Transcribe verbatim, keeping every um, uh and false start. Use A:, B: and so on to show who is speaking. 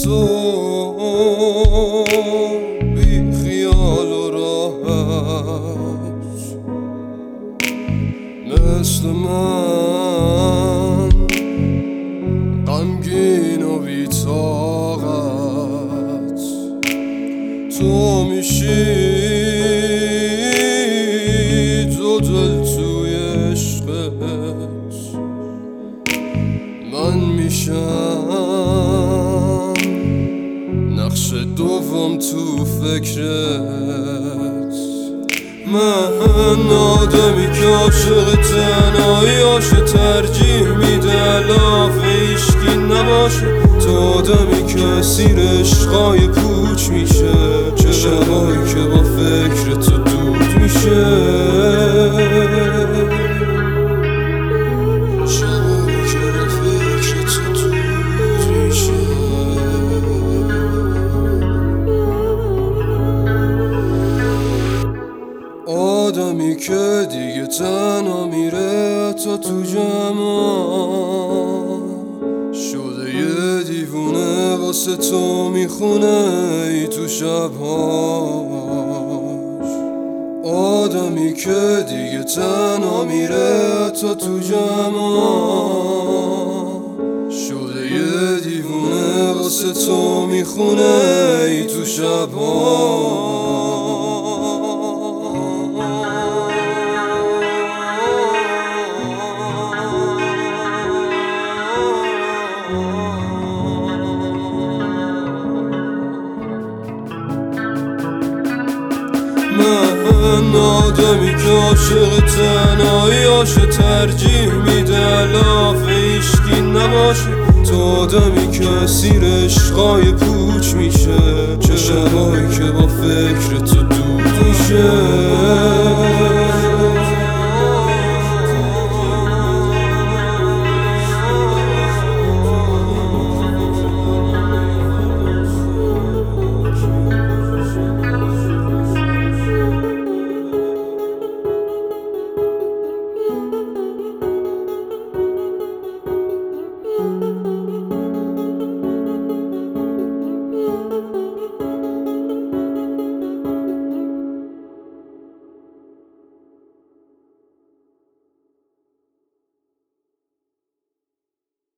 A: تو بی خیال و راحت مثل من غمگین و بی طاقت تو میشی دو دل توی عشقت من میشم نقش دوم تو فکرت من آدمی که عاشق تنهاییاشو ترجیح میده علاوه ایشکی نباشه تو آدمی که اسیر عشقای پوچ میشه چه شبایی که با فکر تو دود میشه شبایی که با فکر تو دود میشه آدمی که دیگه تنها میره تا تو جمع شده یه دیوونه واسه تو میخونه ای تو شبهاش آدمی که دیگه تنها میره تا تو جمع شده یه دیوونه واسه تو میخونه ای تو شبهاش من آدمی که عاشق تنهاییاشو ترجیح میده علاوه ایشکی نباشه تو آدمی که اسیر عشقای پوچ میشه چه شبایی که با فکر تو دود میشه